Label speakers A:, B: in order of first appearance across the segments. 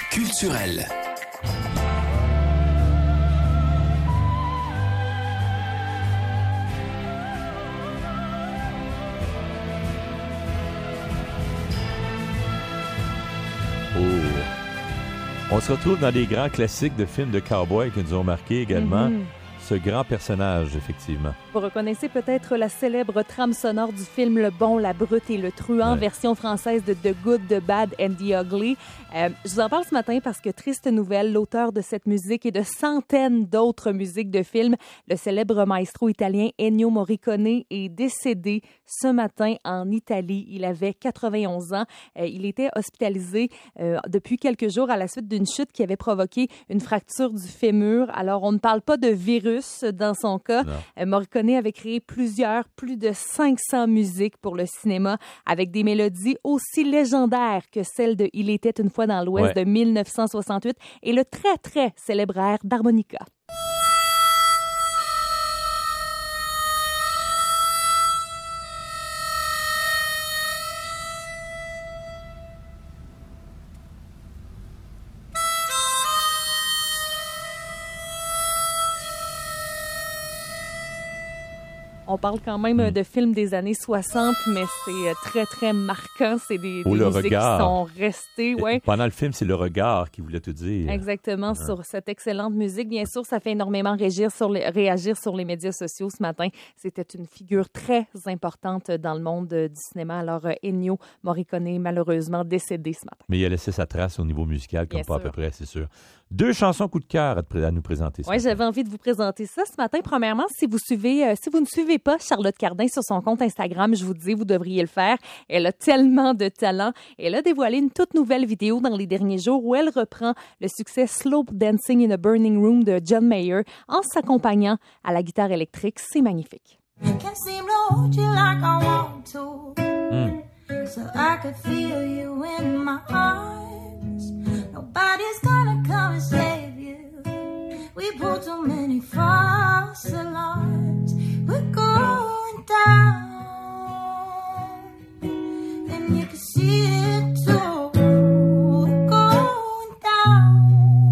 A: culturel.
B: On se retrouve dans des grands classiques de films de cow-boys qui nous ont marqué également. Ce grand personnage, effectivement.
C: Vous reconnaissez peut-être la célèbre trame sonore du film Le Bon, la Brute et le Truand, version française de The Good, The Bad and The Ugly. Je vous en parle ce matin parce que, triste nouvelle, l'auteur de cette musique et de centaines d'autres musiques de films, le célèbre maestro italien Ennio Morricone, est décédé ce matin en Italie. Il avait 91 ans. Il était hospitalisé depuis quelques jours à la suite d'une chute qui avait provoqué une fracture du fémur. Alors, on ne parle pas de virus dans son cas. Morricone avait créé plus de 500 musiques pour le cinéma avec des mélodies aussi légendaires que celle de Il était une fois dans l'Ouest de 1968 et le très, très célèbre air d'harmonica. On parle quand même de films des années 60, mais c'est très, très marquant. C'est des musiques qui sont restées. Ouais.
B: Pendant le film, c'est le regard qui voulait tout dire.
C: Exactement, sur cette excellente musique. Bien sûr, ça fait énormément réagir sur les médias sociaux ce matin. C'était une figure très importante dans le monde du cinéma. Alors, Ennio Morricone, malheureusement, décédé ce matin.
B: Mais il a laissé sa trace au niveau musical, comme pas à peu près, c'est sûr. 2 chansons coup de cœur à nous présenter.
C: Oui, j'avais envie de vous présenter ça ce matin. Premièrement, si vous ne suivez pas Charlotte Cardin sur son compte Instagram, je vous dis, vous devriez le faire. Elle a tellement de talent. Elle a dévoilé une toute nouvelle vidéo dans les derniers jours où elle reprend le succès Slow Dancing in a Burning Room de John Mayer en s'accompagnant à la guitare électrique. C'est magnifique. So I could feel you in my arms. Nobody's gonna come and save you. We pull too many false alarms. We're going down, and you can see it too. We're going down,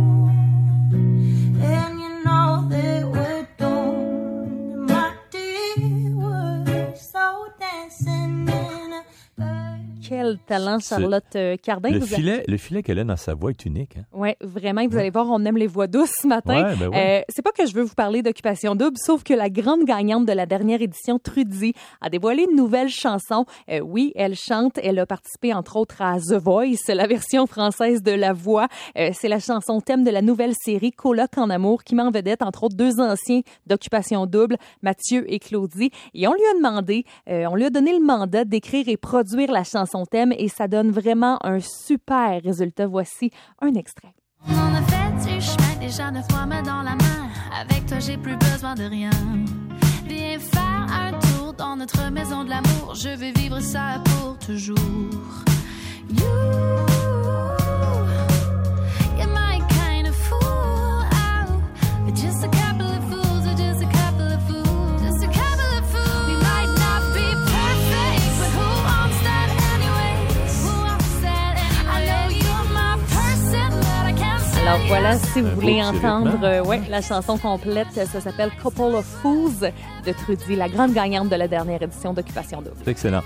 C: and you know that we're doomed. My dear, we're slow dancing in a Quel talent, Charlotte Cardin.
B: Le filet qu'elle a dans sa voix est unique. Hein?
C: Oui, vraiment. Vous allez voir, on aime les voix douces ce matin. C'est pas que je veux vous parler d'Occupation Double, sauf que la grande gagnante de la dernière édition, Trudy, a dévoilé une nouvelle chanson. Oui, elle chante. Elle a participé, entre autres, à The Voice, la version française de La Voix. C'est la chanson thème de la nouvelle série Coloc en amour, qui met en vedette, entre autres, 2 anciens d'Occupation Double, Mathieu et Claudie. Et on lui a donné le mandat d'écrire et produire la chanson thème et ça donne vraiment un super résultat. Voici un extrait.
D: On a fait du chemin, déjà 9 mois main dans la main. Avec toi, j'ai plus besoin de rien. Viens faire un tour dans notre maison de l'amour. Je veux vivre ça pour toujours. You, you're my kind of fool. Oh, we're just a couple of fools. We're just a couple of fools. Just a couple of fools. We might not be perfect, but who wants that anyways? Who wants that anyways? I know you're my person, but I can't say.
C: Alors voilà, si vous voulez entendre la chanson complète, ça s'appelle Couple of Fools de Trudy, la grande gagnante de la dernière édition d'Occupation Double.
B: C'est excellent.